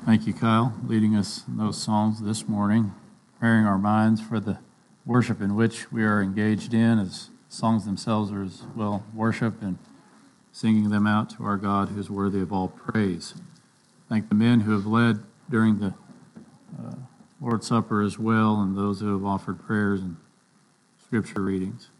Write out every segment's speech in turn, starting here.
Thank you, Kyle, leading us in those songs this morning, preparing our minds for the worship in which we are engaged in, as songs themselves are as well worship, and singing them out to our God who is worthy of all praise. Thank the men who have led during the Lord's Supper as well, and those who have offered prayers and scripture readings.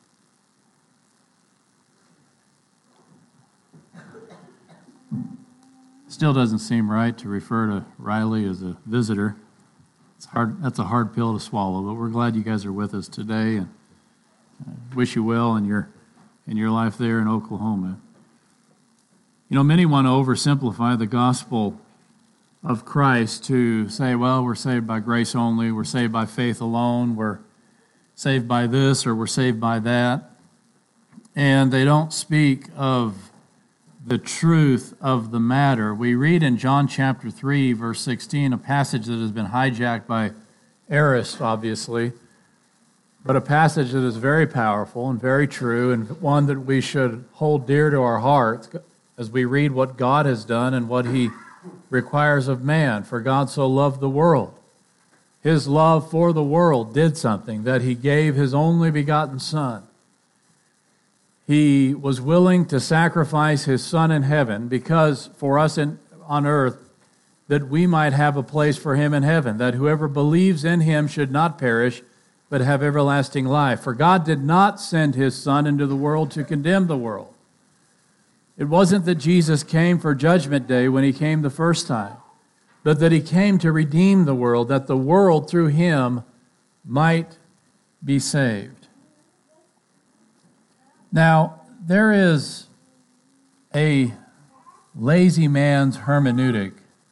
Still doesn't seem right to refer to Riley as a visitor. It's hard. That's a hard pill to swallow, but we're glad you guys are with us today, and wish you well in your life there in Oklahoma. You know, many want to oversimplify the gospel of Christ to say, well, we're saved by grace only, we're saved by faith alone, we're saved by this, or we're saved by that. And they don't speak of the truth of the matter. We read in John chapter 3, verse 16, a passage that has been hijacked by Arist, obviously, but a passage that is very powerful and very true, and one that we should hold dear to our hearts as we read what God has done and what He requires of man. For God so loved the world. His love for the world did something, that He gave His only begotten Son. He was willing to sacrifice His Son in heaven because for us on earth, that we might have a place for Him in heaven, that whoever believes in Him should not perish, but have everlasting life. For God did not send His Son into the world to condemn the world. It wasn't that Jesus came for Judgment Day when He came the first time, but that He came to redeem the world, that the world through Him might be saved. Now, there is a lazy man's hermeneutic,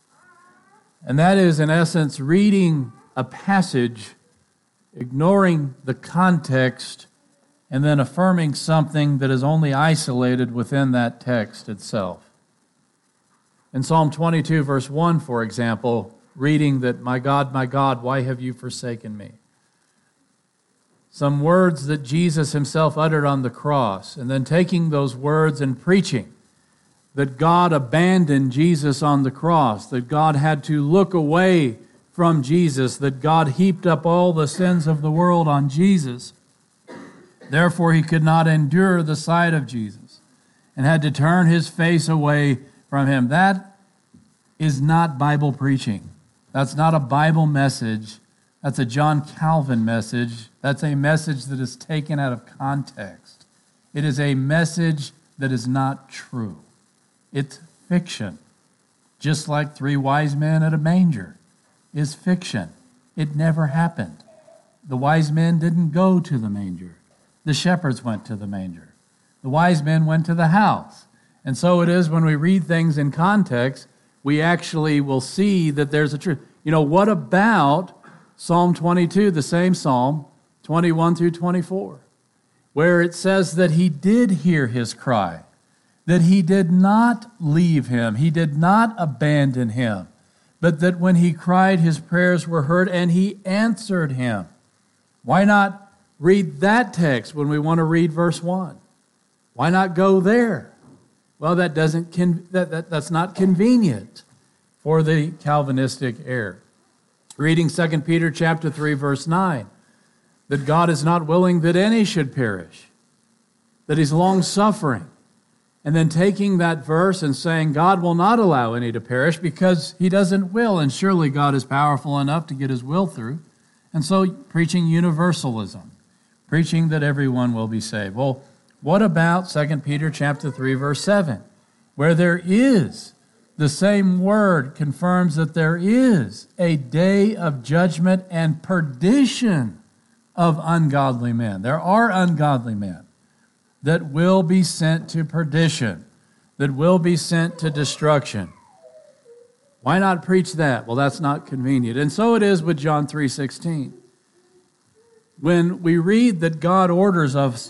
and that is, in essence, reading a passage, ignoring the context, and then affirming something that is only isolated within that text itself. In Psalm 22, verse 1, for example, reading that, my God, why have you forsaken me? Some words that Jesus Himself uttered on the cross, and then taking those words and preaching that God abandoned Jesus on the cross, that God had to look away from Jesus, that God heaped up all the sins of the world on Jesus. Therefore, He could not endure the sight of Jesus and had to turn His face away from Him. That is not Bible preaching. That's not a Bible message. That's a John Calvin message. That's a message that is taken out of context. It is a message that is not true. It's fiction. Just like 3 wise men at a manger is fiction. It never happened. The wise men didn't go to the manger. The shepherds went to the manger. The wise men went to the house. And so it is when we read things in context, we actually will see that there's a truth. You know, what about Psalm 22, the same Psalm, 21 through 24, where it says that He did hear his cry, that He did not leave him, He did not abandon him, but that when he cried, His prayers were heard and He answered him. Why not read that text when we want to read verse 1? Why not go there? Well, that's not convenient for the Calvinistic error. Reading 2 Peter chapter 3, verse 9, that God is not willing that any should perish, that He's long-suffering. And then taking that verse and saying God will not allow any to perish because He doesn't will, and surely God is powerful enough to get His will through. And so preaching universalism, preaching that everyone will be saved. Well, what about 2 Peter chapter 3, verse 7, where there is the same word confirms that there is a day of judgment and perdition of ungodly men. There are ungodly men that will be sent to perdition, that will be sent to destruction. Why not preach that? Well, that's not convenient. And so it is with John 3:16. When we read that God orders of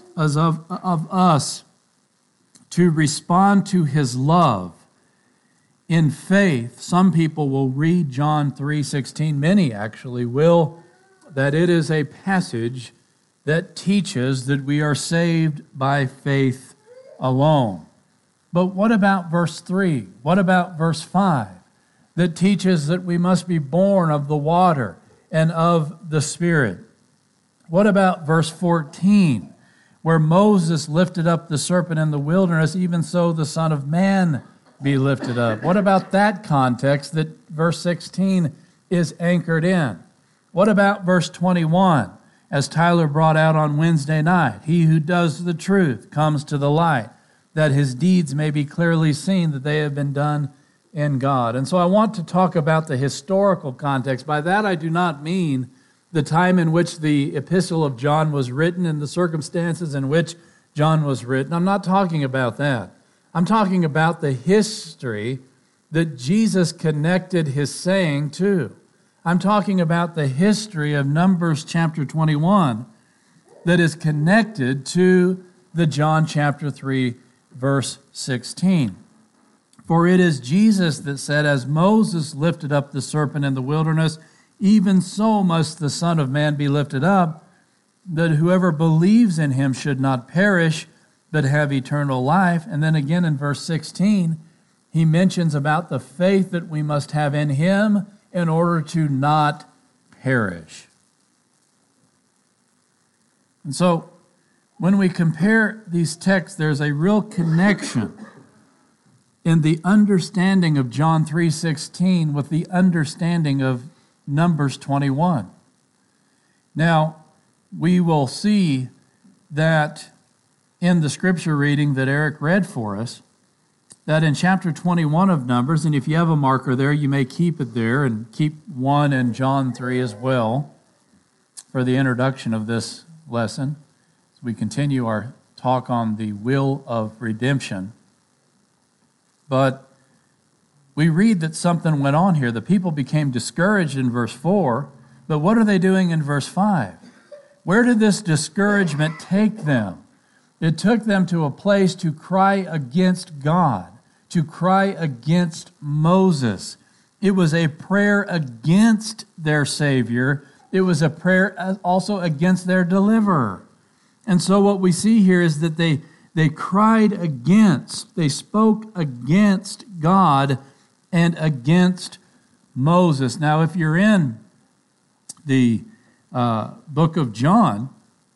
us to respond to His love in faith, some people will read John 3:16, many actually will, that it is a passage that teaches that we are saved by faith alone. But what about verse 3? What about verse 5? that teaches that we must be born of the water and of the Spirit? What about verse 14, where Moses lifted up the serpent in the wilderness, even so the Son of Man be lifted up? What about that context that verse 16 is anchored in? What about verse 21, as Tyler brought out on Wednesday night? He who does the truth comes to the light, that his deeds may be clearly seen, that they have been done in God. And so I want to talk about the historical context. By that I do not mean the time in which the epistle of John was written and the circumstances in which John was written. I'm not talking about that. I'm talking about the history that Jesus connected his saying to. I'm talking about the history of Numbers chapter 21 that is connected to the John chapter 3, verse 16. For it is Jesus that said, as Moses lifted up the serpent in the wilderness, even so must the Son of Man be lifted up, that whoever believes in him should not perish, but have eternal life. And then again in verse 16, he mentions about the faith that we must have in him in order to not perish. And so, when we compare these texts, there's a real connection in the understanding of John 3:16 with the understanding of Numbers 21. Now, we will see that in the scripture reading that Eric read for us, that in chapter 21 of Numbers, and if you have a marker there, you may keep it there and keep 1 and John 3 as well for the introduction of this lesson. As we continue our talk on the will of redemption. But we read that something went on here. The people became discouraged in verse 4, but what are they doing in verse 5? Where did this discouragement take them? It took them to a place to cry against God, to cry against Moses. It was a prayer against their Savior. It was a prayer also against their deliverer. And so what we see here is that they cried against, they spoke against God and against Moses. Now, if you're in the book of John,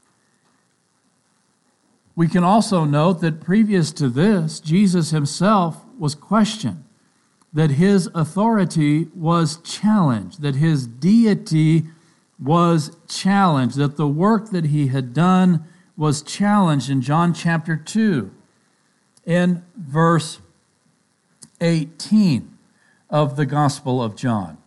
we can also note that previous to this, Jesus himself was questioned, that his authority was challenged, that his deity was challenged, that the work that he had done was challenged in John chapter 2, in verse 18 of the Gospel of John.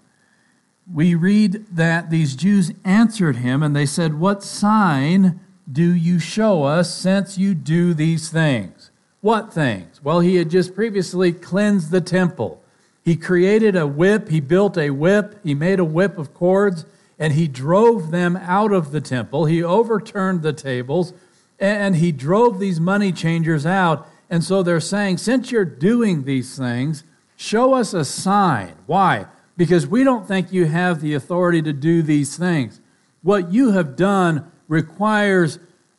We read that these Jews answered him and they said, "What sign do you show us since you do these things?" What things? Well, he had just previously cleansed the temple. He created a whip, he built a whip, he made a whip of cords, and he drove them out of the temple. He overturned the tables, and he drove these money changers out. And so they're saying, since you're doing these things, show us a sign. Why? Because we don't think you have the authority to do these things. What you have done requires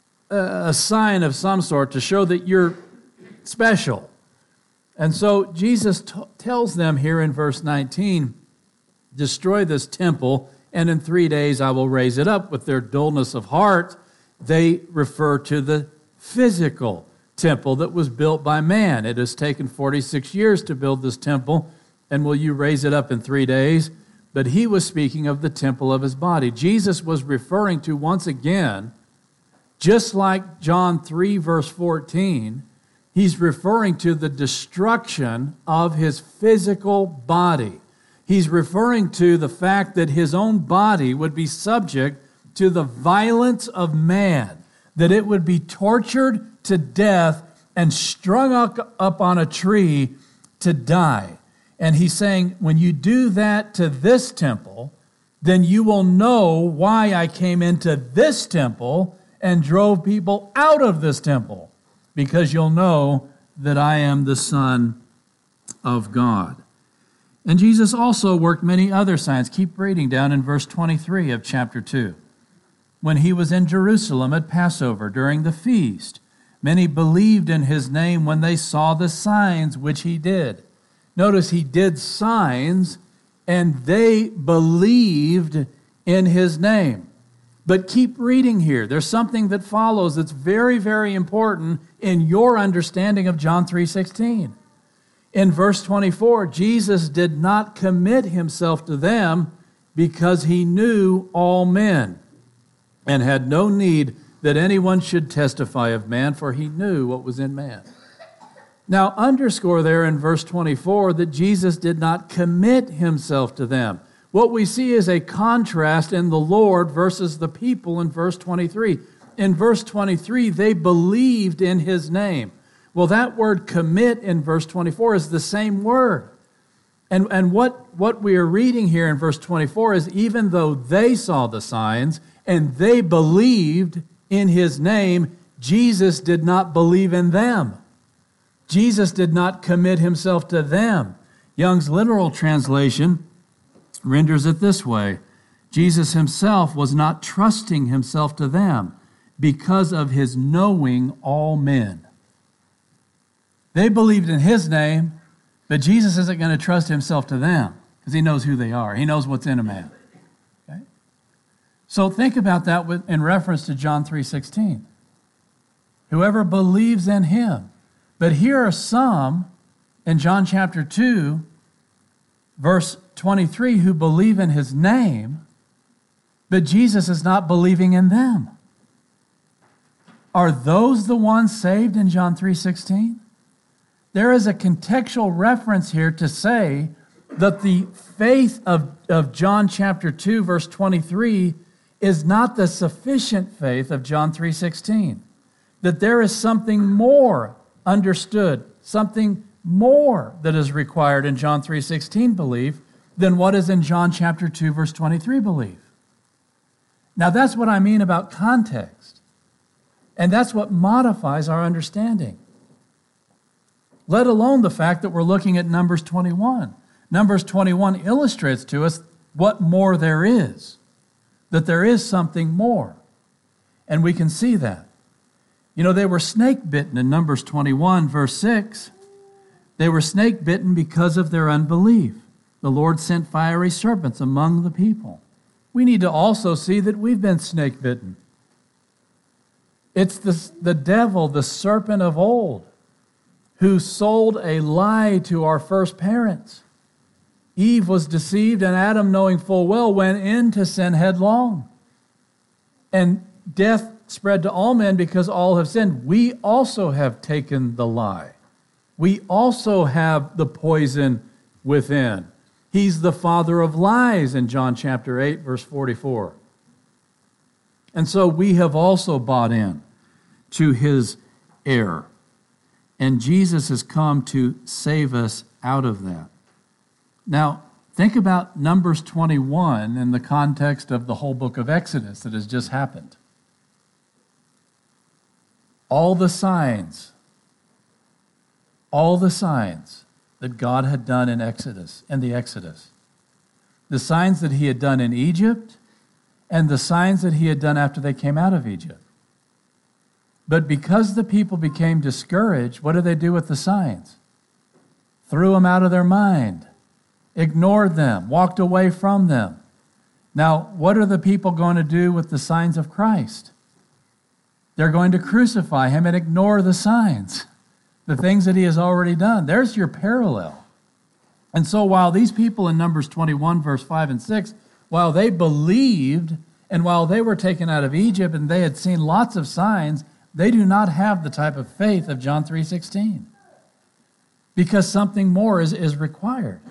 a sign of some sort to show that you're special. And so Jesus tells them here in verse 19, destroy this temple, and in 3 days I will raise it up. With their dullness of heart, they refer to the physical temple that was built by man. It has taken 46 years to build this temple, and will you raise it up in 3 days? But he was speaking of the temple of his body. Jesus was referring to, once again, just like John 3, verse 14, he's referring to the destruction of his physical body. He's referring to the fact that his own body would be subject to the violence of man, that it would be tortured to death and strung up on a tree to die. And he's saying, when you do that to this temple, then you will know why I came into this temple and drove people out of this temple, because you'll know that I am the Son of God. And Jesus also worked many other signs. Keep reading down in verse 23 of chapter 2. When he was in Jerusalem at Passover during the feast, many believed in his name when they saw the signs which he did. Notice he did signs, and they believed in his name. But keep reading here. There's something that follows that's very, very important in your understanding of John 3:16. In verse 24, Jesus did not commit himself to them because he knew all men and had no need that anyone should testify of man, for he knew what was in man. Now, underscore there in verse 24 that Jesus did not commit himself to them. What we see is a contrast in the Lord versus the people in verse 23. In verse 23, they believed in his name. Well, that word commit in verse 24 is the same word. And what we are reading here in verse 24 is even though they saw the signs and they believed in his name, Jesus did not believe in them. Jesus did not commit himself to them. Young's literal translation renders it this way: Jesus himself was not trusting himself to them because of his knowing all men. They believed in his name, but Jesus isn't going to trust himself to them because he knows who they are. He knows what's in a man. Okay? So think about that in reference to John 3:16. Whoever believes in him. But here are some in John chapter 2, verse 23, who believe in his name, but Jesus is not believing in them. Are those the ones saved in John 3:16? There is a contextual reference here to say that the faith of John chapter 2, verse 23, is not the sufficient faith of John 3:16. That there is something more understood, something more that is required in John 3:16 belief than what is in John chapter 2, verse 23 belief. Now that's what I mean about context. And that's what modifies our understanding. Let alone the fact that we're looking at Numbers 21. Numbers 21 illustrates to us what more there is, that there is something more. And we can see that. You know, they were snake bitten in Numbers 21, verse 6. They were snake bitten because of their unbelief. The Lord sent fiery serpents among the people. We need to also see that we've been snake bitten. It's the devil, the serpent of old, who sold a lie to our first parents. Eve was deceived, and Adam, knowing full well, went into sin headlong. And death spread to all men because all have sinned. We also have taken the lie. We also have the poison within. He's the father of lies in John chapter 8, verse 44. And so we have also bought in to his error. And Jesus has come to save us out of that. Now, think about Numbers 21 in the context of the whole book of Exodus that has just happened. All the signs that God had done in the Exodus. The signs that he had done in Egypt and the signs that he had done after they came out of Egypt. But because the people became discouraged, what did they do with the signs? Threw them out of their mind, ignored them, walked away from them. Now, what are the people going to do with the signs of Christ? They're going to crucify him and ignore the signs, the things that he has already done. There's your parallel. And so while these people in Numbers 21, verse 5 and 6, while they believed and while they were taken out of Egypt and they had seen lots of signs, they do not have the type of faith of John 3:16 because something more is required.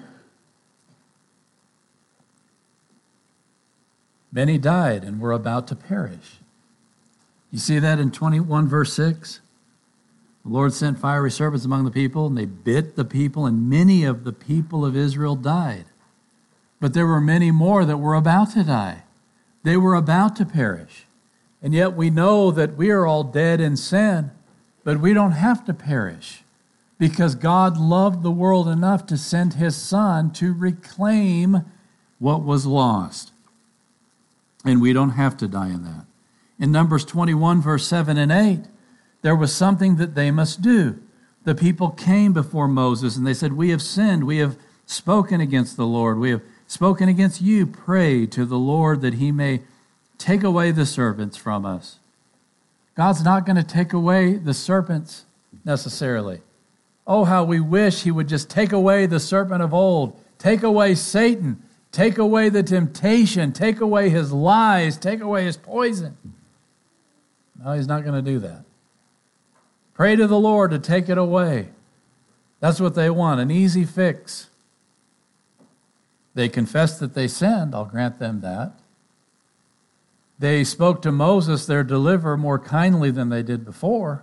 Many died and were about to perish. You see that in 21 verse 6? The Lord sent fiery serpents among the people, and they bit the people, and many of the people of Israel died. But there were many more that were about to die. They were about to perish. And yet we know that we are all dead in sin, but we don't have to perish because God loved the world enough to send his Son to reclaim what was lost. And we don't have to die in that. In Numbers 21, verse 7 and 8, there was something that they must do. The people came before Moses and they said, "We have sinned. We have spoken against the Lord. We have spoken against you. Pray to the Lord that he may take away the serpents from us." God's not going to take away the serpents necessarily. Oh, how we wish he would just take away the serpent of old, take away Satan, take away the temptation, take away his lies, take away his poison. No, he's not going to do that. Pray to the Lord to take it away. That's what they want, an easy fix. They confessed that they sinned. I'll grant them that. They spoke to Moses, their deliverer, more kindly than they did before.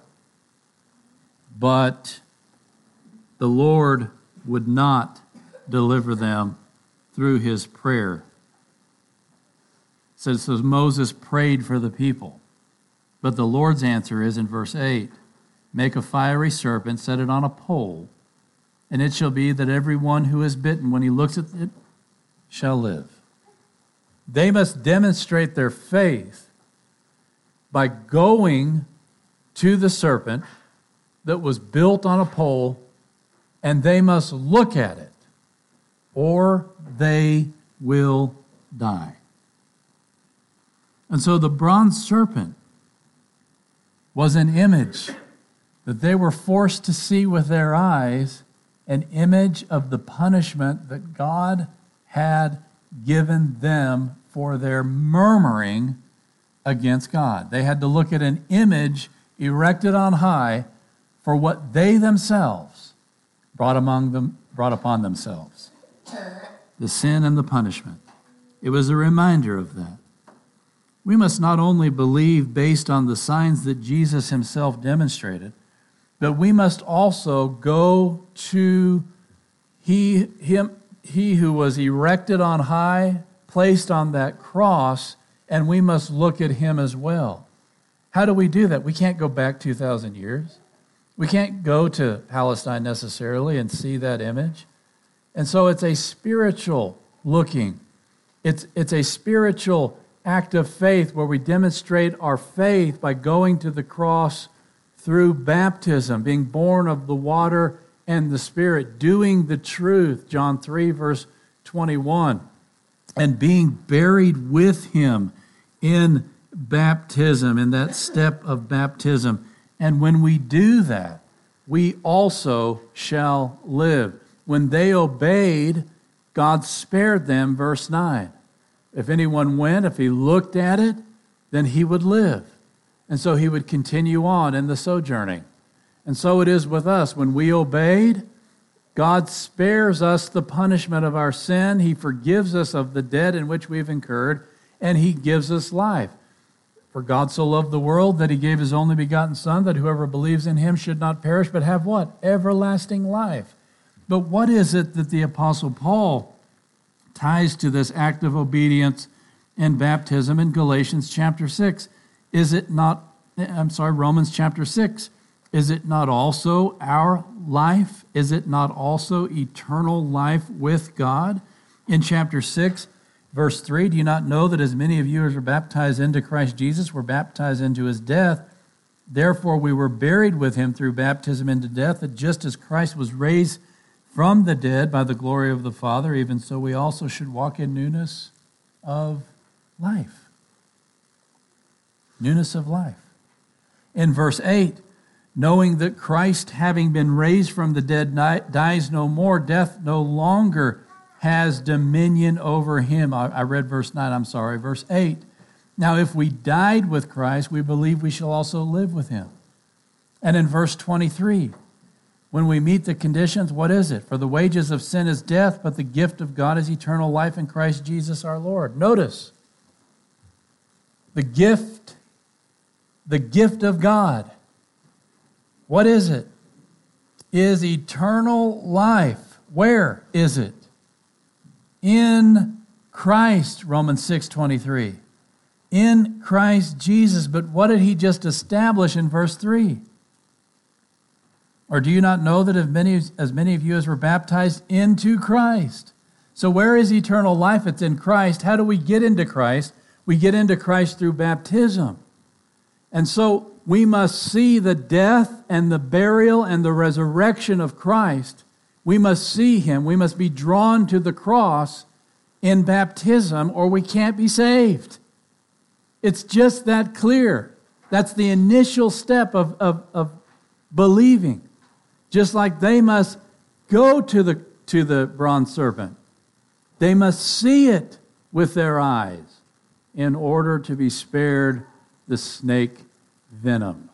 But the Lord would not deliver them through his prayer. It says Moses prayed for the people. But the Lord's answer is in verse 8, "Make a fiery serpent, set it on a pole, and it shall be that everyone who is bitten, when he looks at it, shall live." They must demonstrate their faith by going to the serpent that was built on a pole, and they must look at it, or they will die. And so the bronze serpent was an image that they were forced to see with their eyes, an image of the punishment that God had given them for their murmuring against God. They had to look at an image erected on high for what they themselves brought upon themselves. The sin and the punishment. It was a reminder of that. We must not only believe based on the signs that Jesus himself demonstrated, but we must also go to he who was erected on high, placed on that cross, and we must look at him as well. How do we do that? We can't go back 2,000 years. We can't go to Palestine necessarily and see that image. And so it's a spiritual looking. It's a spiritual act of faith where we demonstrate our faith by going to the cross through baptism, being born of the water and the Spirit, doing the truth, John 3, verse 21, and being buried with him in baptism, in that step of baptism. And when we do that, we also shall live. When they obeyed, God spared them, verse 9. If anyone went, if he looked at it, then he would live. And so he would continue on in the sojourning. And so it is with us. When we obeyed, God spares us the punishment of our sin. He forgives us of the debt in which we've incurred, and he gives us life. For God so loved the world that he gave his only begotten Son, that whoever believes in him should not perish, but have what? Everlasting life. But what is it that the Apostle Paul ties to this act of obedience and baptism in Galatians chapter 6? Romans chapter 6. Is it not also our life? Is it not also eternal life with God? In chapter 6, verse 3, do you not know that as many of you as were baptized into Christ Jesus were baptized into his death? Therefore we were buried with him through baptism into death, that just as Christ was raised from the dead by the glory of the Father, even so we also should walk in newness of life. Newness of life. In verse 8, knowing that Christ, having been raised from the dead, dies no more, death no longer has dominion over him. I read verse 9, verse 8. Now, if we died with Christ, we believe we shall also live with him. And in verse 23, when we meet the conditions, what is it? For the wages of sin is death, but the gift of God is eternal life in Christ Jesus our Lord. Notice, the gift of God. What is it? Is eternal life. Where is it? In Christ, Romans 6:23. In Christ Jesus. But what did he just establish in verse 3? Or do you not know that as many of you as were baptized into Christ? So where is eternal life? It's in Christ. How do we get into Christ? We get into Christ through baptism. And so we must see the death and the burial and the resurrection of Christ. We must see him. We must be drawn to the cross in baptism, or we can't be saved. It's just that clear. That's the initial step of believing. Just like they must go to the bronze serpent. They must see it with their eyes in order to be spared the snake venom.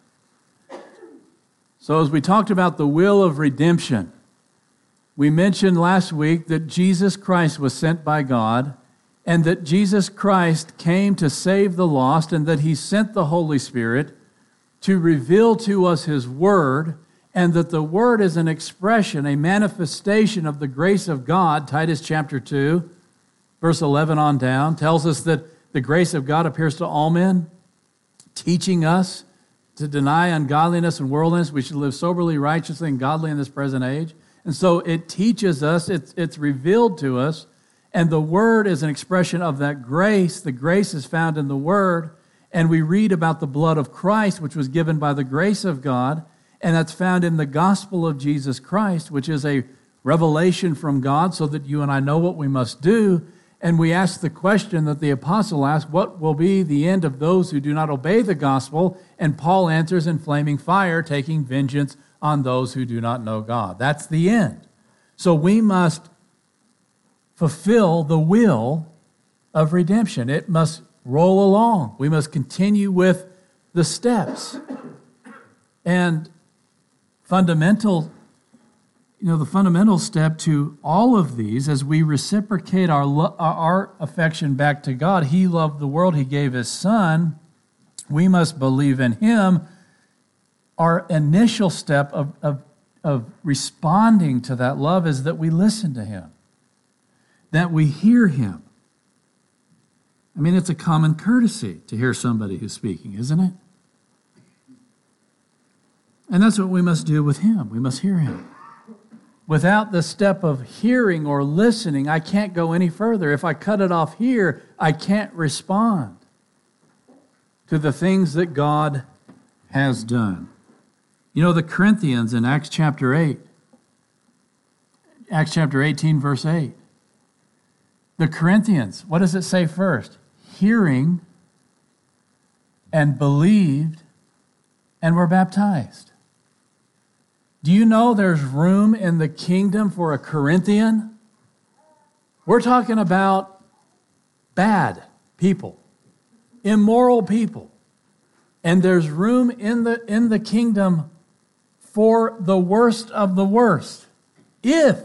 So as we talked about the will of redemption, we mentioned last week that Jesus Christ was sent by God, and that Jesus Christ came to save the lost, and that he sent the Holy Spirit to reveal to us his word, and that the word is an expression, a manifestation of the grace of God. Titus chapter 2, verse 11 on down, tells us that the grace of God appears to all men, teaching us to deny ungodliness and worldliness. We should live soberly, righteously, and godly in this present age. And so it teaches us, it's revealed to us, and the Word is an expression of that grace. The grace is found in the Word, and we read about the blood of Christ, which was given by the grace of God, and that's found in the gospel of Jesus Christ, which is a revelation from God so that you and I know what we must do. And we ask the question that the apostle asked, what will be the end of those who do not obey the gospel? And Paul answers in flaming fire, taking vengeance on those who do not know God. That's the end. So we must fulfill the will of redemption. It must roll along. We must continue with the steps. And the fundamental step to all of these, as we reciprocate our affection back to God, he loved the world, he gave his son, we must believe in him. Our initial step of responding to that love is that we listen to him, that we hear him. I mean, it's a common courtesy to hear somebody who's speaking, isn't it? And that's what we must do with him. We must hear him. Without the step of hearing or listening, I can't go any further. If I cut it off here, I can't respond to the things that God has done. You know, the Corinthians in Acts chapter 8, Acts chapter 18, verse 8. The Corinthians, what does it say first? Hearing and believed and were baptized. Do you know there's room in the kingdom for a Corinthian? We're talking about bad people, immoral people. And there's room in the kingdom for the worst of the worst, if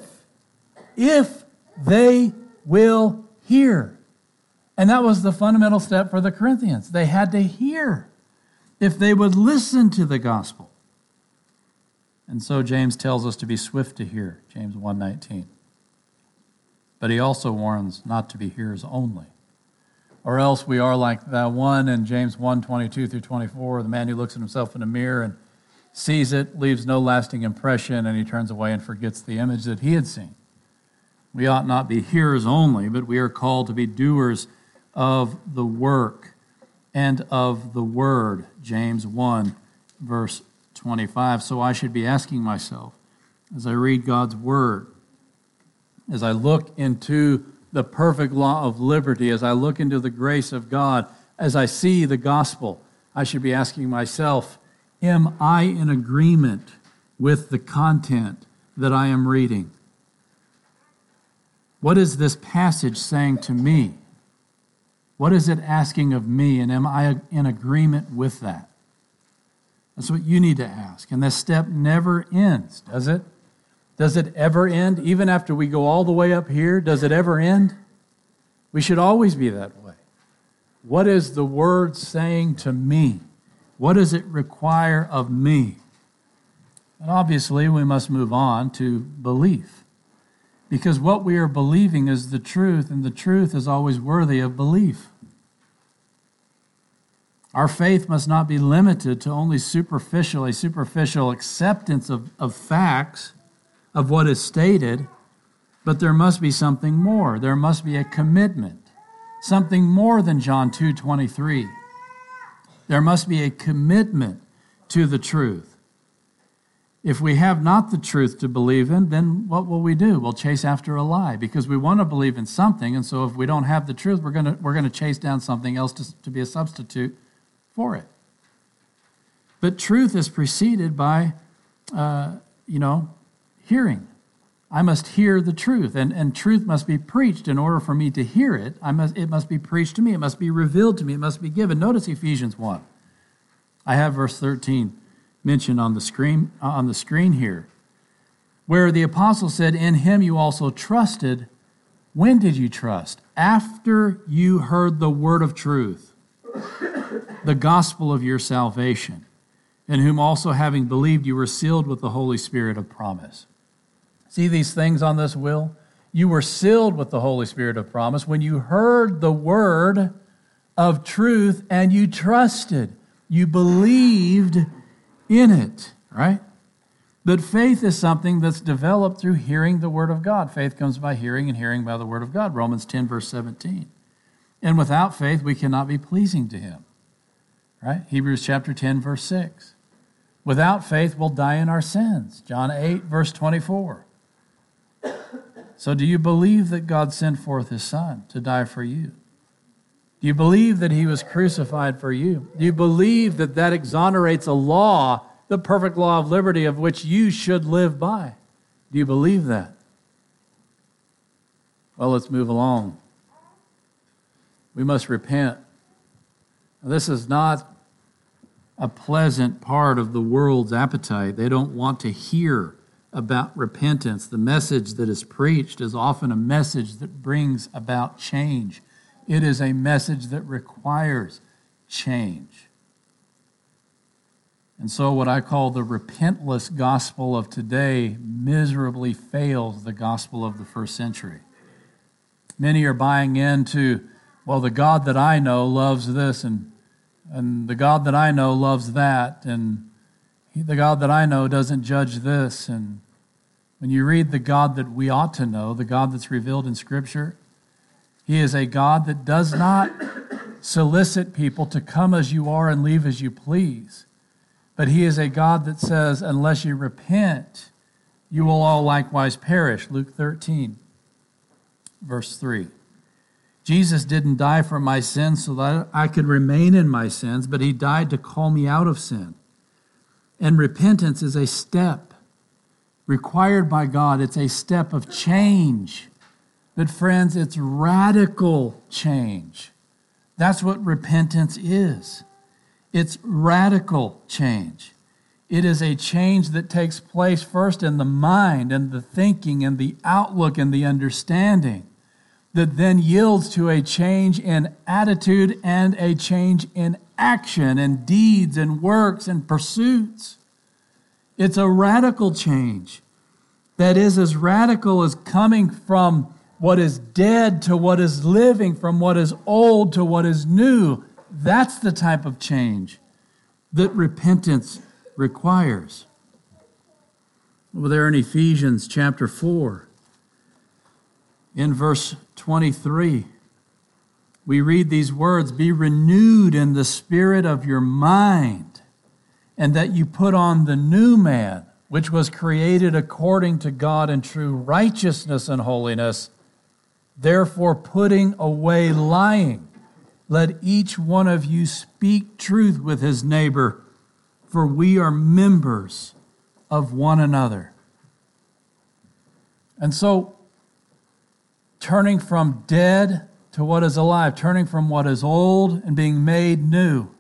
they will hear. And that was the fundamental step for the Corinthians. They had to hear if they would listen to the gospel. And so James tells us to be swift to hear, James 1:19. But he also warns not to be hearers only, or else we are like that one in James 1:22 through 24, the man who looks at himself in a mirror and sees it, leaves no lasting impression, and he turns away and forgets the image that he had seen. We ought not be hearers only, but we are called to be doers of the work and of the word, James 1, verse 25. So I should be asking myself, as I read God's word, as I look into the perfect law of liberty, as I look into the grace of God, as I see the gospel, I should be asking myself, am I in agreement with the content that I am reading? What is this passage saying to me? What is it asking of me, and am I in agreement with that? That's what you need to ask. And this step never ends, does it? Does it ever end? Even after we go all the way up here, does it ever end? We should always be that way. What is the word saying to me? What does it require of me? And obviously, we must move on to belief. Because what we are believing is the truth, and the truth is always worthy of belief. Our faith must not be limited to only a superficial acceptance of facts, of what is stated, but there must be something more. There must be a commitment, something more than John 2:23. There must be a commitment to the truth. If we have not the truth to believe in, then what will we do? We'll chase after a lie because we want to believe in something, and so if we don't have the truth, we're going to chase down something else to be a substitute for it. But truth is preceded by, hearing. I must hear the truth, and truth must be preached in order for me to hear it. It must be preached to me. It must be revealed to me. It must be given. Notice Ephesians 1. I have verse 13 mentioned on the screen here, where the apostle said, "In him you also trusted." When did you trust? After you heard the word of truth, the gospel of your salvation, in whom also having believed you were sealed with the Holy Spirit of promise. See these things on this wheel? You were sealed with the Holy Spirit of promise when you heard the word of truth and you trusted. You believed in it, right? But faith is something that's developed through hearing the word of God. Faith comes by hearing, and hearing by the word of God. Romans 10, verse 17. And without faith, we cannot be pleasing to him, right? Hebrews chapter 10, verse 6. Without faith, we'll die in our sins. John 8, verse 24. So do you believe that God sent forth his Son to die for you? Do you believe that he was crucified for you? Do you believe that that exonerates a law, the perfect law of liberty of which you should live by? Do you believe that? Well, let's move along. We must repent. This is not a pleasant part of the world's appetite. They don't want to hear about repentance. The message that is preached is often a message that brings about change. It is a message that requires change. And so what I call the repentless gospel of today miserably fails the gospel of the first century. Many are buying into, well, the God that I know loves this, and the God that I know loves that, and the God that I know doesn't judge this. And when you read the God that we ought to know, the God that's revealed in Scripture, he is a God that does not solicit people to come as you are and leave as you please. But he is a God that says, unless you repent, you will all likewise perish. Luke 13, verse 3. Jesus didn't die for my sins so that I could remain in my sins, but he died to call me out of sin. And repentance is a step required by God. It's a step of change. But friends, it's radical change. That's what repentance is. It's radical change. It is a change that takes place first in the mind and the thinking and the outlook and the understanding, that then yields to a change in attitude and a change in action and deeds and works and pursuits. It's a radical change that is as radical as coming from what is dead to what is living, from what is old to what is new. That's the type of change that repentance requires. Over there in Ephesians chapter 4, in verse 23, we read these words, "Be renewed in the spirit of your mind, and that you put on the new man, which was created according to God in true righteousness and holiness. Therefore, putting away lying, let each one of you speak truth with his neighbor, for we are members of one another." And so, turning from dead to what is alive, turning from what is old and being made new.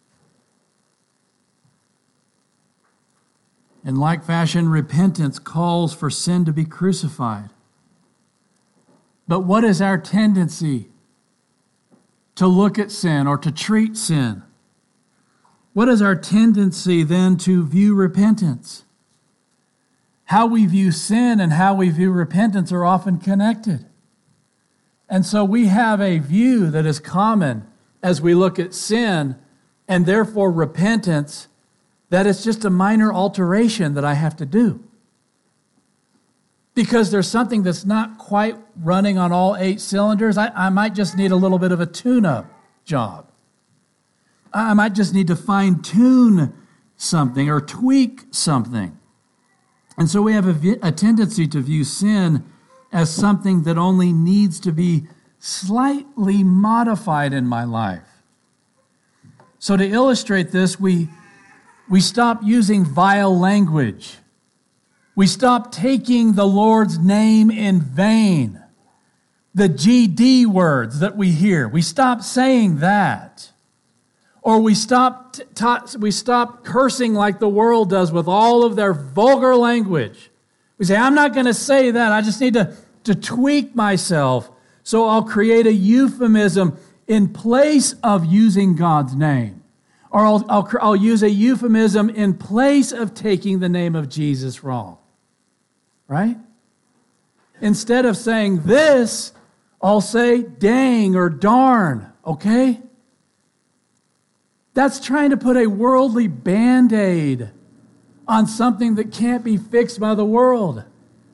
In like fashion, repentance calls for sin to be crucified. But what is our tendency to look at sin or to treat sin? What is our tendency then to view repentance? How we view sin and how we view repentance are often connected. And so we have a view that is common as we look at sin and therefore repentance, that it's just a minor alteration that I have to do. Because there's something that's not quite running on all 8 cylinders. I might just need a little bit of a tune-up job. I might just need to fine-tune something or tweak something. And so we have a tendency to view sin as something that only needs to be slightly modified in my life. So to illustrate this, we stop using vile language. We stop taking the Lord's name in vain. The GD words that we hear, we stop saying that. Or we stop cursing like the world does with all of their vulgar language. We say, I'm not going to say that. I just need to tweak myself. So I'll create a euphemism in place of using God's name. Or I'll use a euphemism in place of taking the name of Jesus wrong. Right? Instead of saying this, I'll say dang or darn. Okay? That's trying to put a worldly Band-Aid on something that can't be fixed by the world.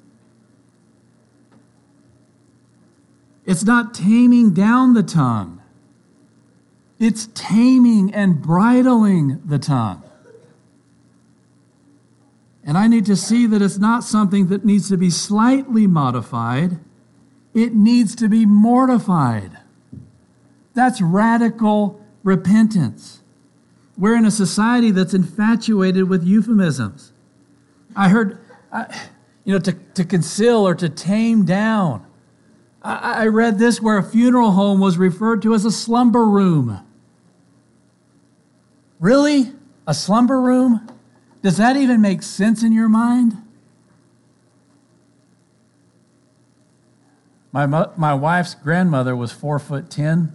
It's not taming down the tongue. It's taming and bridling the tongue. And I need to see that it's not something that needs to be slightly modified. It needs to be mortified. That's radical repentance. We're in a society that's infatuated with euphemisms. I heard, to conceal or to tame down. I read this where a funeral home was referred to as a slumber room. Really? A slumber room? Does that even make sense in your mind? My wife's grandmother was 4'10".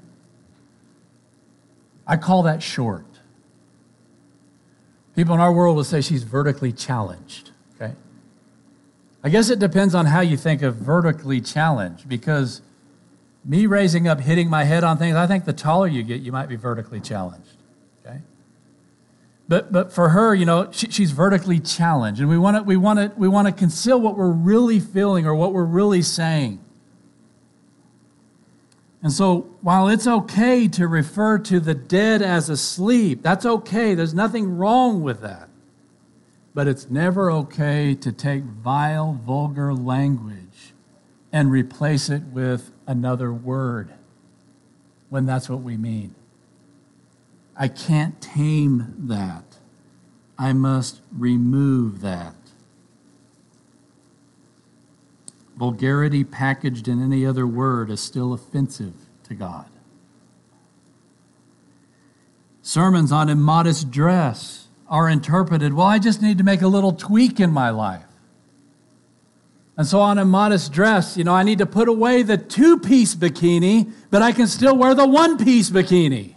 I call that short. People in our world will say she's vertically challenged, okay? I guess it depends on how you think of vertically challenged, because me raising up, hitting my head on things, I think the taller you get, you might be vertically challenged, okay? But for her, she's vertically challenged, and we want to conceal what we're really feeling or what we're really saying. And so while it's okay to refer to the dead as asleep, that's okay. There's nothing wrong with that. But it's never okay to take vile, vulgar language and replace it with another word when that's what we mean. I can't tame that. I must remove that. Vulgarity packaged in any other word is still offensive to God. Sermons on immodest dress are interpreted, well, I just need to make a little tweak in my life. And so on immodest dress, I need to put away the two-piece bikini, but I can still wear the one-piece bikini.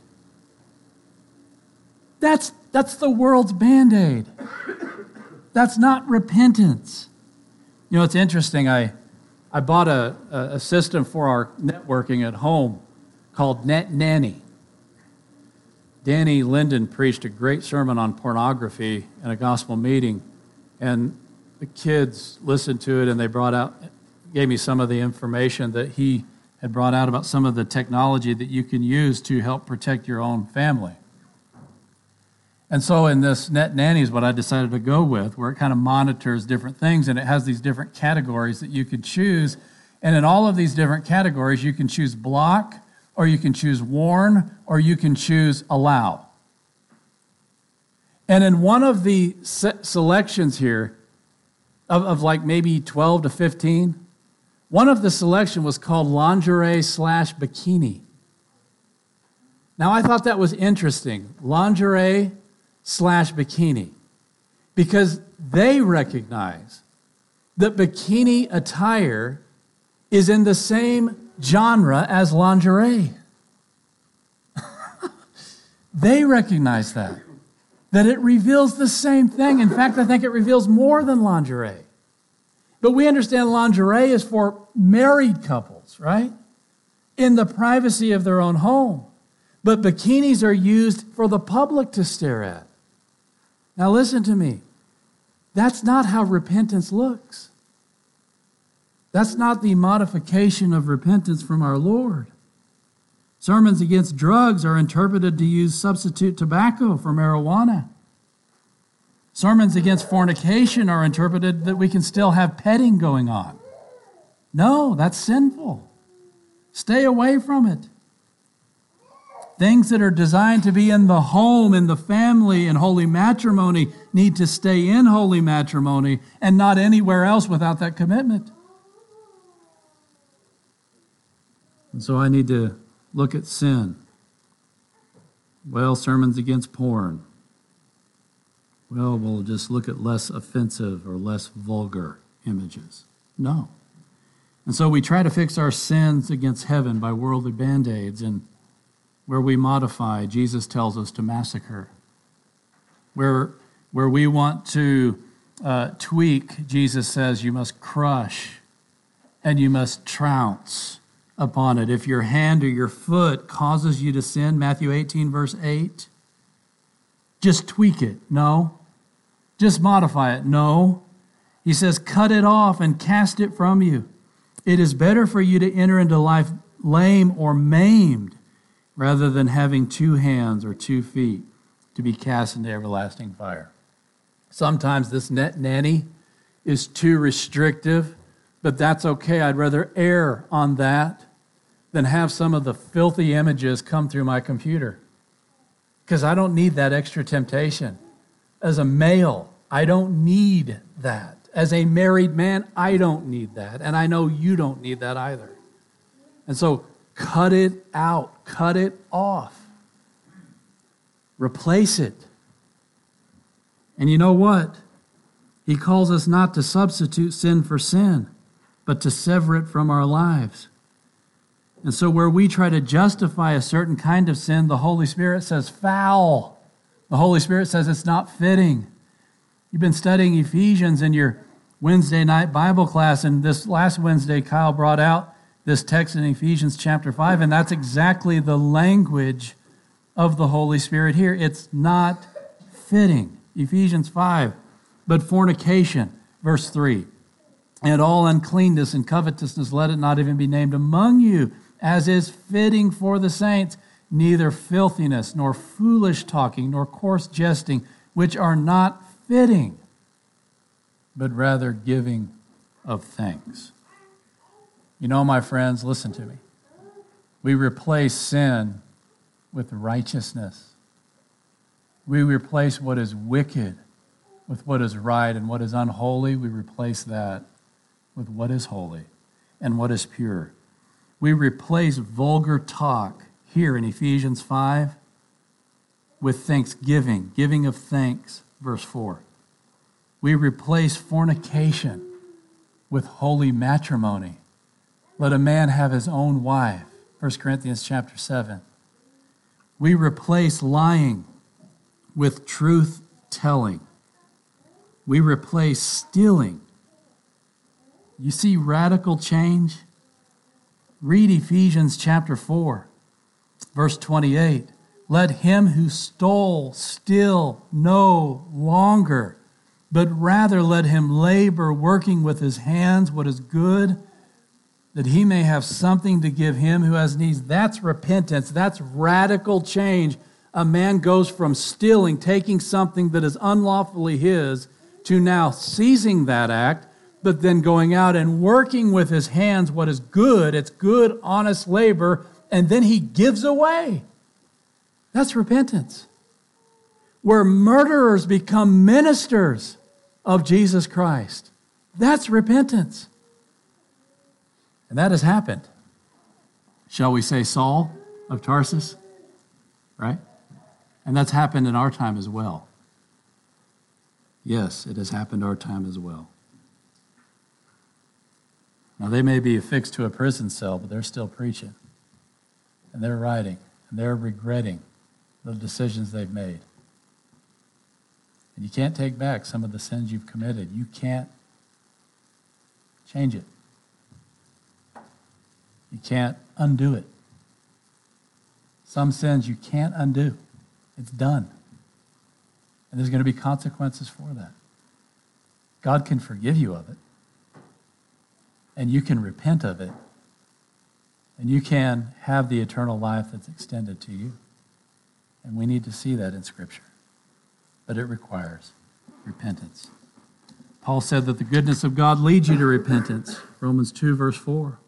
That's the world's Band-Aid. That's not repentance. It's interesting. I bought a system for our networking at home called Net Nanny. Danny Linden preached a great sermon on pornography in a gospel meeting, and the kids listened to it, and they gave me some of the information that he had brought out about some of the technology that you can use to help protect your own family. And so in this Net Nanny is what I decided to go with, where it kind of monitors different things, and it has these different categories that you could choose. And in all of these different categories, you can choose block, or you can choose warn, or you can choose allow. And in one of the selections here, of like maybe 12 to 15, one of the selection was called lingerie/bikini. Now I thought that was interesting. Lingerie/bikini, because they recognize that bikini attire is in the same genre as lingerie. They recognize that it reveals the same thing. In fact, I think it reveals more than lingerie. But we understand lingerie is for married couples, right? In the privacy of their own home. But bikinis are used for the public to stare at. Now listen to me. That's not how repentance looks. That's not the modification of repentance from our Lord. Sermons against drugs are interpreted to use substitute tobacco for marijuana. Sermons against fornication are interpreted that we can still have petting going on. No, that's sinful. Stay away from it. Things that are designed to be in the home, in the family, in holy matrimony need to stay in holy matrimony and not anywhere else without that commitment. And so I need to look at sin. Well, sermons against porn. Well, we'll just look at less offensive or less vulgar images. No. And so we try to fix our sins against heaven by worldly band-aids, and where we modify, Jesus tells us to massacre. Where we want to tweak, Jesus says you must crush and you must trounce upon it. If your hand or your foot causes you to sin, Matthew 18, verse 8, just tweak it. No. Just modify it. No. He says, cut it off and cast it from you. It is better for you to enter into life lame or maimed rather than having 2 hands or 2 feet to be cast into everlasting fire. Sometimes this net nanny is too restrictive, but that's okay. I'd rather err on that than have some of the filthy images come through my computer, because I don't need that extra temptation. As a male, I don't need that. As a married man, I don't need that. And I know you don't need that either. And so cut it out. Cut it off. Replace it. And you know what? He calls us not to substitute sin for sin, but to sever it from our lives. And so where we try to justify a certain kind of sin, the Holy Spirit says foul. The Holy Spirit says it's not fitting. You've been studying Ephesians in your Wednesday night Bible class, and this last Wednesday, Kyle brought out this text in Ephesians chapter 5, and that's exactly the language of the Holy Spirit here. It's not fitting. Ephesians 5, but fornication, verse 3, and all uncleanness and covetousness, let it not even be named among you, as is fitting for the saints, neither filthiness, nor foolish talking, nor coarse jesting, which are not fitting, but rather giving of thanks. You know, my friends, listen to me. We replace sin with righteousness. We replace what is wicked with what is right, and what is unholy, we replace that with what is holy and what is pure. We replace vulgar talk here in Ephesians 5 with thanksgiving, giving of thanks, verse 4. We replace fornication with holy matrimony. Let a man have his own wife, 1 Corinthians chapter 7. We replace lying with truth telling. We replace stealing. You see radical change? Read Ephesians chapter 4, verse 28. Let him who stole steal no longer, but rather let him labor, working with his hands what is good, that he may have something to give him who has needs. That's repentance. That's radical change. A man goes from stealing, taking something that is unlawfully his, to now seizing that act, but then going out and working with his hands what is good. It's good, honest labor, and then he gives away. That's repentance. Where murderers become ministers of Jesus Christ. That's repentance. And that has happened. Shall we say Saul of Tarsus? Right? And that's happened in our time as well. Yes, it has happened our time as well. Now, they may be affixed to a prison cell, but they're still preaching. And they're writing. And they're regretting the decisions they've made. And you can't take back some of the sins you've committed. You can't change it. You can't undo it. Some sins you can't undo. It's done. And there's going to be consequences for that. God can forgive you of it. And you can repent of it. and you can have the eternal life that's extended to you. And we need to see that in Scripture. But it requires repentance. Paul said that the goodness of God leads you to repentance. Romans 2, verse 4.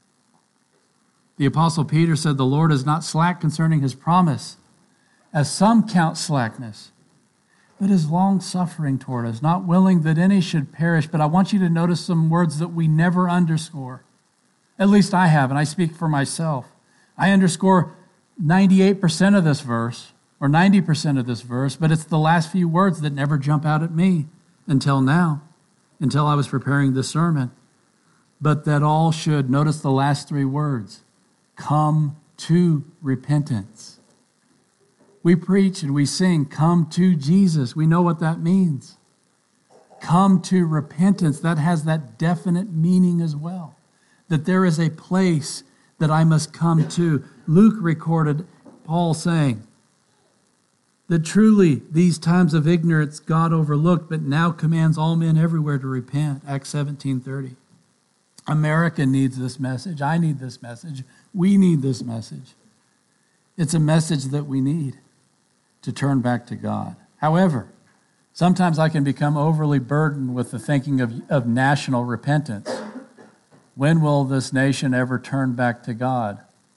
The Apostle Peter said, the Lord is not slack concerning his promise, as some count slackness, but is long-suffering toward us, not willing that any should perish. But I want you to notice some words that we never underscore. At least I have, and I speak for myself. I underscore 98% of this verse, or 90% of this verse, but it's the last few words that never jump out at me until now, until I was preparing this sermon. But that all should, notice the last three words, come to repentance. We preach and we sing, come to Jesus. We know what that means. Come to repentance. That has that definite meaning as well. That there is a place that I must come to. Luke recorded Paul saying that truly these times of ignorance God overlooked, but now commands all men everywhere to repent. Acts 17:30. America needs this message. I need this message. We need this message. It's a message that we need to turn back to God. However, sometimes I can become overly burdened with the thinking of national repentance. When will this nation ever turn back to God?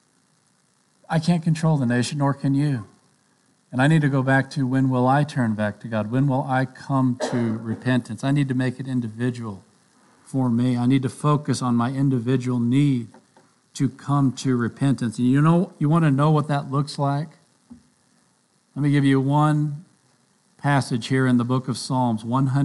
I can't control the nation, nor can you. And I need to go back to, when will I turn back to God? When will I come to repentance? I need to make it individual for me. I need to focus on my individual need to come to repentance. And you want to know what that looks like? Let me give you one passage here in the book of Psalms,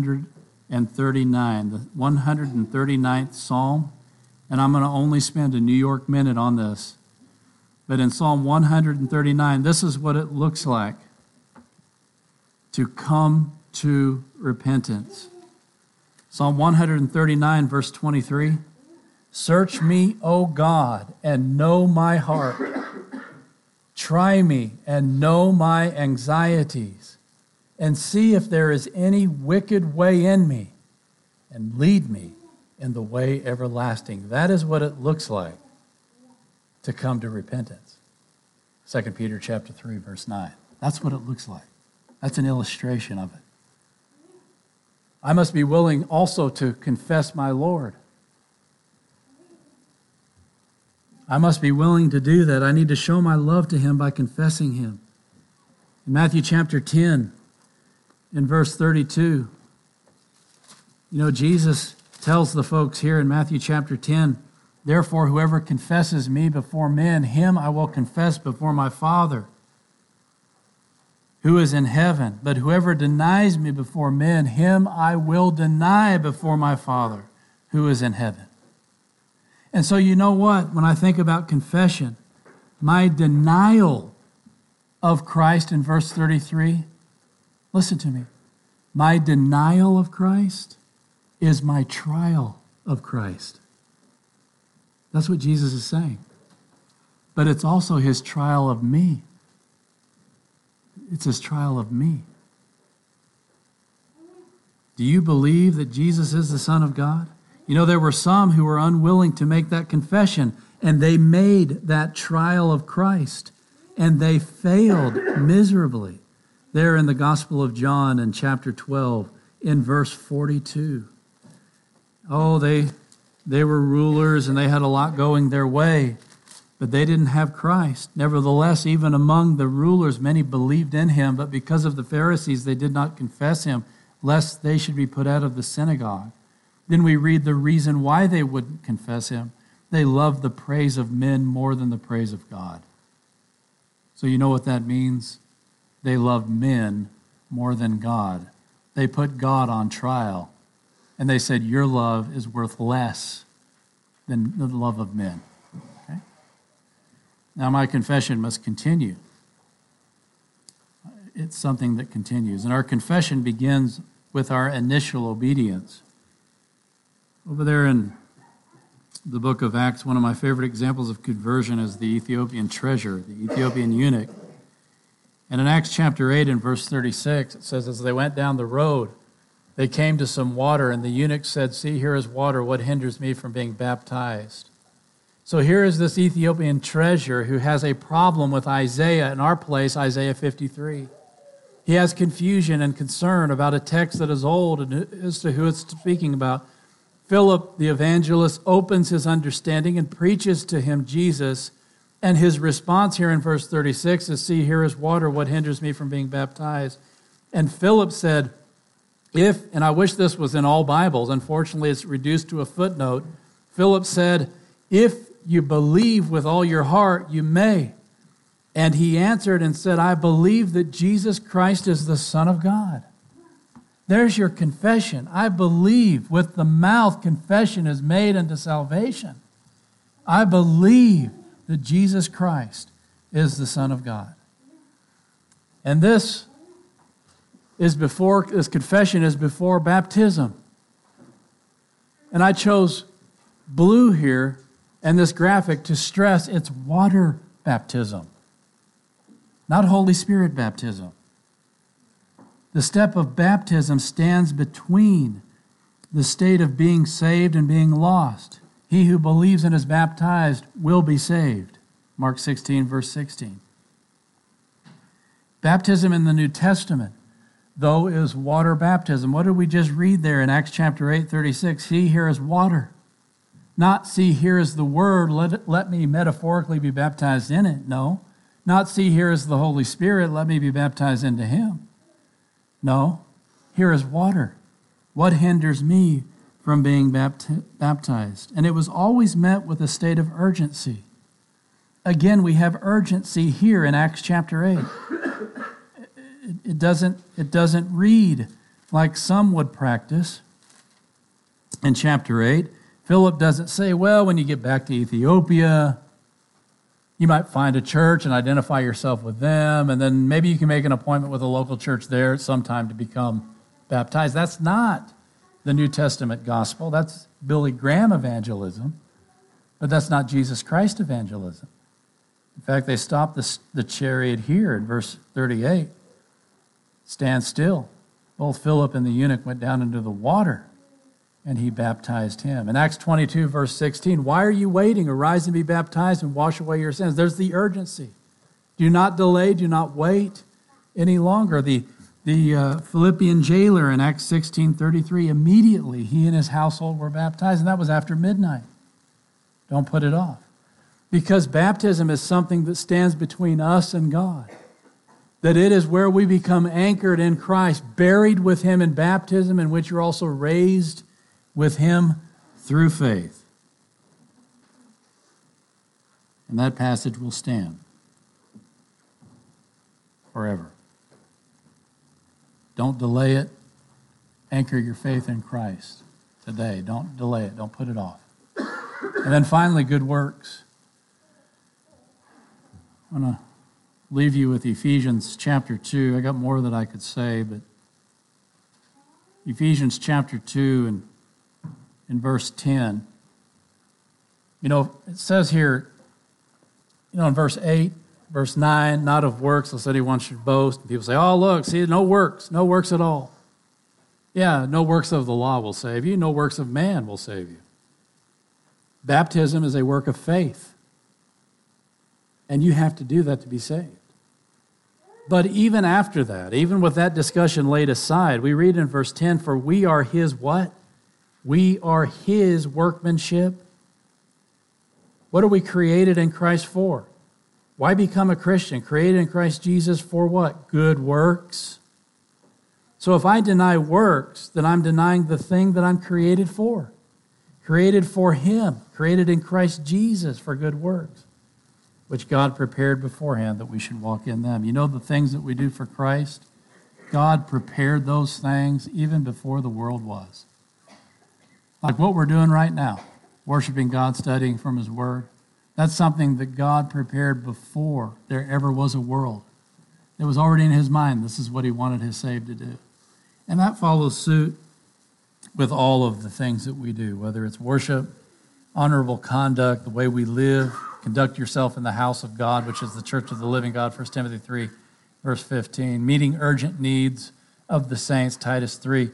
139, the 139th Psalm. And I'm going to only spend a New York minute on this. But in Psalm 139, this is what it looks like to come to repentance. Psalm 139, verse 23. Search me, O God, and know my heart. Try me and know my anxieties, and see if there is any wicked way in me, and lead me in the way everlasting. That is what it looks like to come to repentance. 2 Peter chapter 3, verse 9. That's what it looks like. That's an illustration of it. I must be willing also to confess my Lord. I must be willing to do that. I need to show my love to him by confessing him. In Matthew chapter 10, in verse 32, Jesus tells the folks here in Matthew chapter 10, therefore, whoever confesses me before men, him I will confess before my Father who is in heaven. But whoever denies me before men, him I will deny before my Father who is in heaven. And so you know what? When I think about confession, my denial of Christ in verse 33, listen to me. My denial of Christ is my trial of Christ. That's what Jesus is saying. But it's also his trial of me. It's his trial of me. Do you believe that Jesus is the Son of God? There were some who were unwilling to make that confession, and they made that trial of Christ, and they failed miserably. There in the Gospel of John in chapter 12, in verse 42. Oh, they were rulers, and they had a lot going their way, but they didn't have Christ. Nevertheless, even among the rulers, many believed in him, but because of the Pharisees, they did not confess him, lest they should be put out of the synagogue. Then we read the reason why they wouldn't confess him. They loved the praise of men more than the praise of God. So you know what that means? They loved men more than God. They put God on trial, and they said, your love is worth less than the love of men. Okay? Now my confession must continue. It's something that continues. And our confession begins with our initial obedience. Over there in the book of Acts, one of my favorite examples of conversion is the Ethiopian treasurer, the Ethiopian eunuch. And in Acts chapter 8 and verse 36, it says, as they went down the road, they came to some water, and the eunuch said, see, here is water. What hinders me from being baptized? So here is this Ethiopian treasurer who has a problem with Isaiah, in our place, Isaiah 53. He has confusion and concern about a text that is old and as to who it's speaking about. Philip, the evangelist, opens his understanding and preaches to him Jesus. And his response here in verse 36 is, see, here is water. What hinders me from being baptized? And Philip said, and I wish this was in all Bibles, unfortunately it's reduced to a footnote. Philip said, if you believe with all your heart, you may. And he answered and said, I believe that Jesus Christ is the Son of God. There's your confession. I believe. With the mouth, confession is made unto salvation. I believe that Jesus Christ is the Son of God. And this confession is before baptism. And I chose blue here and this graphic to stress it's water baptism, not Holy Spirit baptism. The step of baptism stands between the state of being saved and being lost. He who believes and is baptized will be saved. Mark 16, verse 16. Baptism in the New Testament, though, is water baptism. What did we just read there in Acts chapter 8, 36? See, here is water. Not see, here is the word, let me metaphorically be baptized in it. No. Not see, here is the Holy Spirit, let me be baptized into him. No. Here is water. What hinders me from being baptized? And it was always met with a state of urgency. Again, we have urgency here in Acts chapter 8. It doesn't read like some would practice in chapter 8. Philip doesn't say, well, when you get back to Ethiopia, you might find a church and identify yourself with them, and then maybe you can make an appointment with a local church there sometime to become baptized. That's not the New Testament gospel. That's Billy Graham evangelism, but that's not Jesus Christ evangelism. In fact, they stopped the chariot here in verse 38. Stand still. Both Philip and the eunuch went down into the water, and he baptized him. In Acts 22, verse 16, why are you waiting? Arise and be baptized and wash away your sins. There's the urgency. Do not delay, do not wait any longer. The Philippian jailer in Acts 16:33, immediately he and his household were baptized, and that was after midnight. Don't put it off. Because baptism is something that stands between us and God. That it is where we become anchored in Christ, buried with him in baptism, in which you're also raised with him through faith. And that passage will stand forever. Don't delay it. Anchor your faith in Christ today. Don't delay it. Don't put it off. And then finally, good works. I want to leave you with Ephesians chapter 2. I got more that I could say, but Ephesians chapter 2 and in verse 10. It says here, in verse 8, verse 9, not of works, lest anyone should boast. And people say, oh, look, see, no works at all. Yeah, no works of the law will save you. No works of man will save you. Baptism is a work of faith. And you have to do that to be saved. But even after that, even with that discussion laid aside, we read in verse 10, for we are his what? We are his workmanship. What are we created in Christ for? Why become a Christian? Created in Christ Jesus for what? Good works. So if I deny works, then I'm denying the thing that I'm created for. Created for him. Created in Christ Jesus for good works, which God prepared beforehand that we should walk in them. The things that we do for Christ, God prepared those things even before the world was. Like what we're doing right now, worshiping God, studying from his word. That's something that God prepared before there ever was a world. It was already in his mind. This is what he wanted his saved to do. And that follows suit with all of the things that we do, whether it's worship, honorable conduct, the way we live, conduct yourself in the house of God, which is the church of the living God, 1 Timothy 3, verse 15, meeting urgent needs of the saints, Titus 3,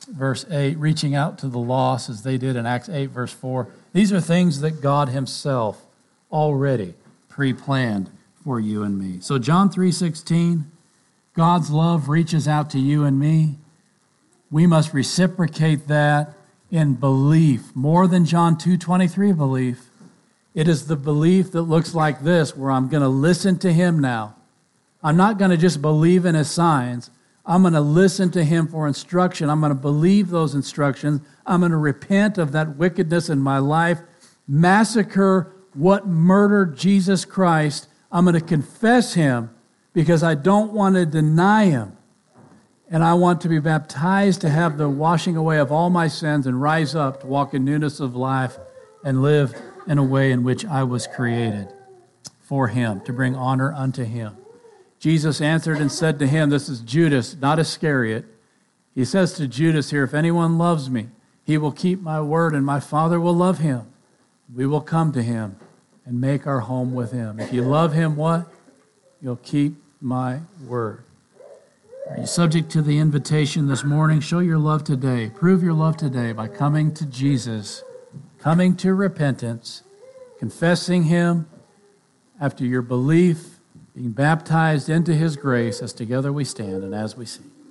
verse 8, reaching out to the lost as they did in Acts 8, verse 4. These are things that God himself already pre-planned for you and me. So John 3:16, God's love reaches out to you and me. We must reciprocate that in belief, more than John 2:23 belief. It is the belief that looks like this, where I'm going to listen to him now. I'm not going to just believe in his signs. I'm going to listen to him for instruction. I'm going to believe those instructions. I'm going to repent of that wickedness in my life, massacre what murdered Jesus Christ. I'm going to confess him because I don't want to deny him. And I want to be baptized to have the washing away of all my sins and rise up to walk in newness of life and live in a way in which I was created for him, to bring honor unto him. Jesus answered and said to him, this is Judas, not Iscariot. He says to Judas here, if anyone loves me, he will keep my word and my Father will love him. We will come to him and make our home with him. If you love him, what? You'll keep my word. Are you subject to the invitation this morning? Show your love today. Prove your love today by coming to Jesus, coming to repentance, confessing him after your belief, being baptized into his grace as together we stand and as we sing.